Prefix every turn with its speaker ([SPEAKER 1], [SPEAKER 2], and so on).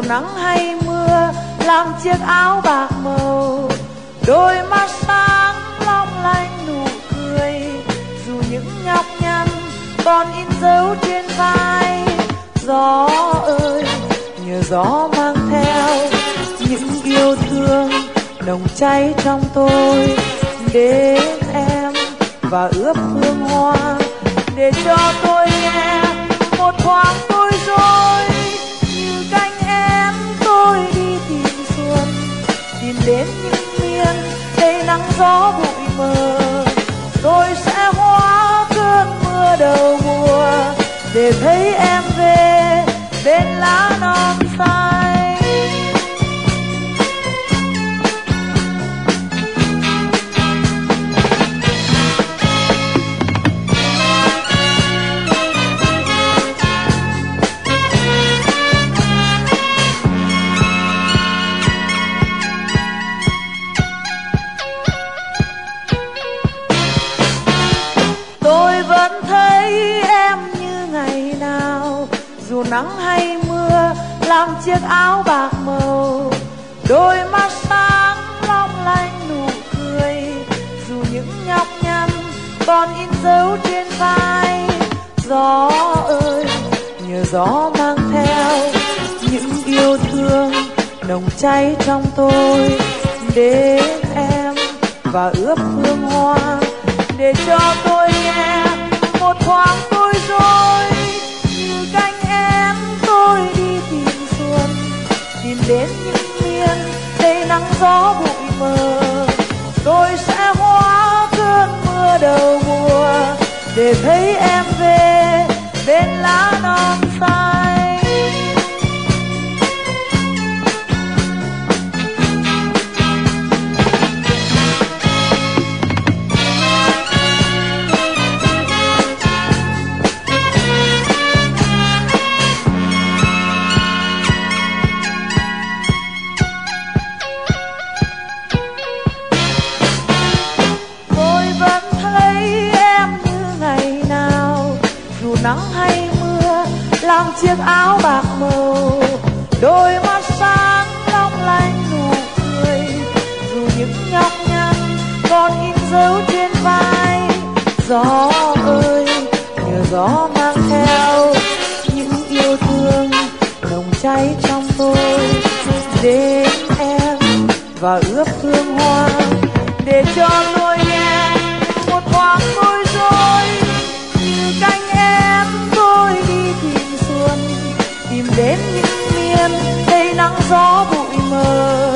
[SPEAKER 1] nắng hay mưa làm chiếc áo bạc màu, đôi mắt sáng long lanh nụ cười, dù những nhọc nhằn còn in dấu trên vai. Gió ơi, nhờ gió mang theo những yêu thương nồng cháy trong tôi, đến em và ướp hương hoa để cho tôi nghe một thoáng bối rối. Như cánh én tôi đi tìm xuân, tìm đến những miền đầy nắng gió bụi mờ, tôi sẽ hóa cơn mưa đầu mùa để thấy em về bên lá non xanh. Tôi vẫn thấy em như ngày nào, dù nắng hay mưa làm chiếc áo bạc màu, đôi mắt sáng long lanh nụ cười, dù những nhọc nhằn còn in dấu trên vai. Gió ơi, nhờ gió mang theo những yêu thương nồng cháy trong tôi, đến em và ướp hương hoa để cho tôi nghe một thoáng bối rối. Như cánh én tôi đi tìm xuân, tìm đến những miền đầy nắng gió bụi mờ, tôi sẽ hóa cơn mưa đầu mùa để thấy em về bên lá non xanh. Nắng hay mưa làm chiếc áo bạc màu, đôi mắt sáng long lanh nụ cười, dù những nhọc nhằn còn in dấu trên vai. Gió ơi, nhờ gió mang theo những yêu thương nồng cháy trong tôi, đến em và ướp hương hoa để cho tôi nghe một thoáng bối rối. Như cánh én tôi đi tìm xuân, tìm đến những miền đầy nắng gió bụi mờ,